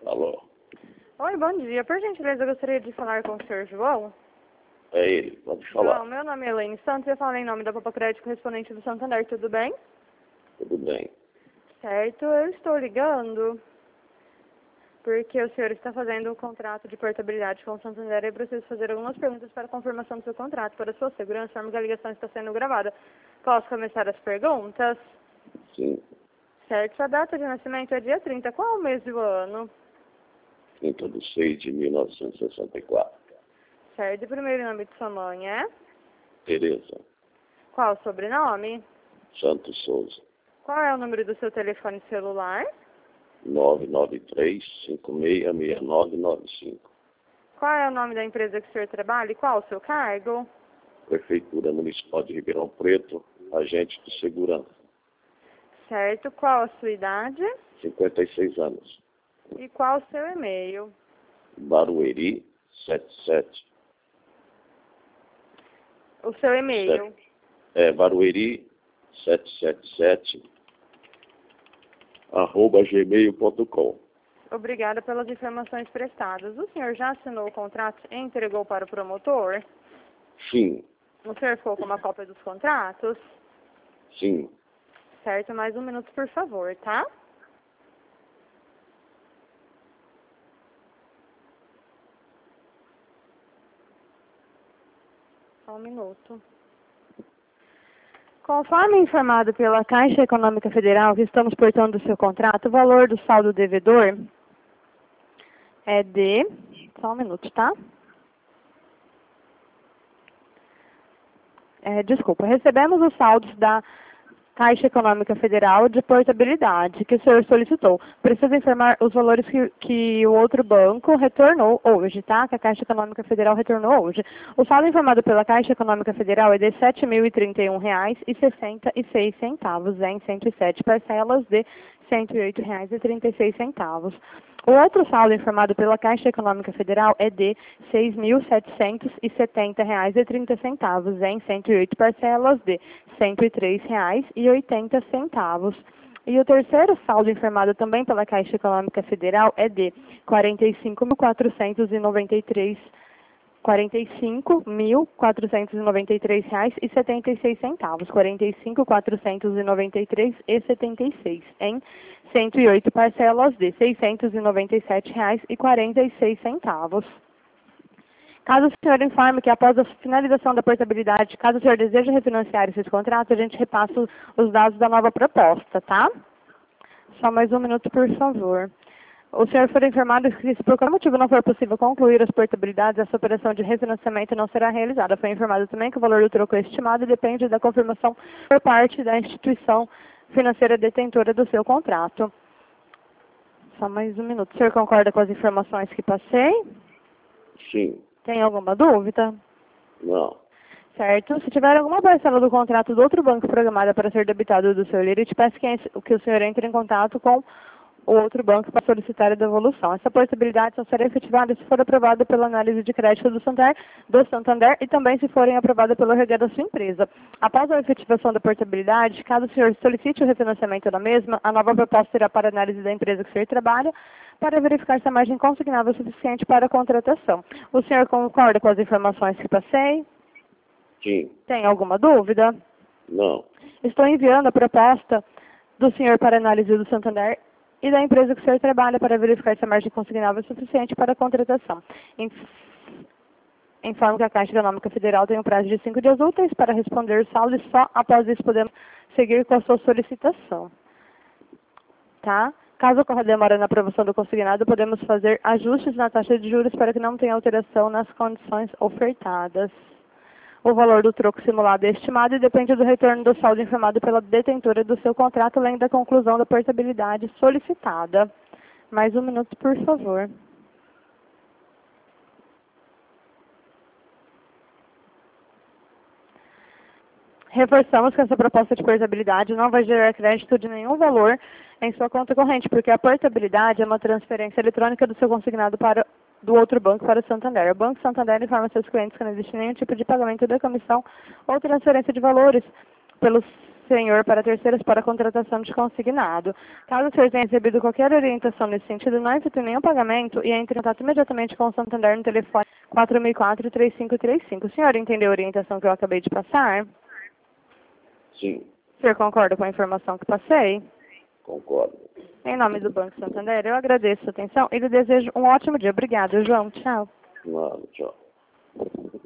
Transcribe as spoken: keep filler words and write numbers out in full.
Alô? Oi, bom dia. Por gentileza, eu gostaria de falar com o senhor João. É ele, pode falar. João, meu nome é Elaine Santos e eu falo em nome da Papa Crédito correspondente do Santander, tudo bem? Tudo bem. Certo, eu estou ligando porque o senhor está fazendo um contrato de portabilidade com o Santander e eu preciso fazer algumas perguntas para a confirmação do seu contrato. Para a sua segurança, informo que a ligação está sendo gravada. Posso começar as perguntas? Sim, Certo, sua data de nascimento é dia trinta. Qual o mês do ano? trinta de seis de mil novecentos e sessenta e quatro. Certo, e o primeiro nome de sua mãe é? Tereza Qual o sobrenome? Santos Souza. Qual é o número do seu telefone celular? nove nove três, cinco seis seis nove nove cinco. Qual é o nome da empresa que o senhor trabalha e qual o seu cargo? Prefeitura Municipal de Ribeirão Preto, agente de segurança. Certo, qual a sua idade? cinquenta e seis anos. E qual o seu e-mail? Barueri setenta e sete. O seu e-mail. É Barueri setecentos e setenta e sete, arroba gmail ponto com. Obrigada pelas informações prestadas. O senhor já assinou o contrato e entregou para o promotor? Sim, O senhor ficou com uma cópia dos contratos? sim. Certo, mais um minuto, por favor, tá? Só um minuto. Conforme informado pela Caixa Econômica Federal que estamos portando o seu contrato, o valor do saldo devedor é de... Só um minuto, tá? É, desculpa, recebemos os saldos da Caixa Econômica Federal de portabilidade que o senhor solicitou. Preciso informar os valores que, que o outro banco retornou hoje, tá? Que a Caixa Econômica Federal retornou hoje. O saldo informado pela Caixa Econômica Federal é de sete mil e trinta e um reais e sessenta e seis centavos, em cento e sete parcelas de cento e oito reais e trinta e seis centavos. O outro saldo informado pela Caixa Econômica Federal é de seis mil setecentos e setenta reais e trinta centavos, em cento e oito parcelas de cento e três reais e oitenta centavos. E o terceiro saldo informado também pela Caixa Econômica Federal é de quarenta e cinco mil quatrocentos e noventa e três quarenta e cinco mil quatrocentos e noventa e três reais e setenta e seis centavos, quarenta e cinco mil quatrocentos e noventa e três reais e setenta e seis, em cento e oito parcelas de seiscentos e noventa e sete reais e quarenta e seis centavos. Caso o senhor informe que após a finalização da portabilidade, caso o senhor deseje refinanciar esses contratos, a gente repassa os dados da nova proposta, tá? Só mais um minuto, por favor. O senhor foi informado que se por qualquer motivo não for possível concluir as portabilidades, essa operação de refinanciamento não será realizada. Foi informado também que o valor do troco estimado depende da confirmação por parte da instituição financeira detentora do seu contrato. Só mais um minuto. O senhor concorda com as informações que passei? Sim. Tem alguma dúvida? Não. Certo. Se tiver alguma parcela do contrato do outro banco programada para ser debitado do seu L I R, eu te peço que, que o senhor entre em contato com o outro banco para solicitar a devolução. Essa portabilidade só será efetivada se for aprovada pela análise de crédito do Santander, do Santander e também se forem aprovada pelo R G da sua empresa. Após a efetivação da portabilidade, caso o senhor solicite o refinanciamento da mesma, a nova proposta irá para a análise da empresa que o senhor trabalha para verificar se a margem consignável é suficiente para a contratação. O senhor concorda com as informações que passei? Sim. Tem alguma dúvida? Não. Estou enviando a proposta do senhor para análise do Santander e da empresa que o senhor trabalha para verificar se a margem consignável é suficiente para a contratação. Informo que a Caixa Econômica Federal tem um prazo de cinco dias úteis para responder o saldo e só após isso podemos seguir com a sua solicitação. Tá? Caso ocorra demora na aprovação do consignado, podemos fazer ajustes na taxa de juros para que não tenha alteração nas condições ofertadas. O valor do troco simulado é estimado e depende do retorno do saldo informado pela detentora do seu contrato, além da conclusão da portabilidade solicitada. Mais um minuto, por favor. Reforçamos que essa proposta de portabilidade não vai gerar crédito de nenhum valor em sua conta corrente, porque a portabilidade é uma transferência eletrônica do seu consignado para do outro banco para o Santander. O Banco Santander informa seus clientes que não existe nenhum tipo de pagamento de comissão ou transferência de valores pelos senhor para terceiros para contratação de consignado. Caso o senhor tenha recebido qualquer orientação nesse sentido, não efetue nenhum pagamento e entre em contato imediatamente com o Santander no telefone quatro mil e quatro, três cinco três cinco. O senhor entendeu a orientação que eu acabei de passar? Sim. O senhor concorda com a informação que passei? Concordo. Em nome do Banco Santander, eu agradeço a atenção e lhe desejo um ótimo dia. Obrigada, João. Tchau. Nada, tchau.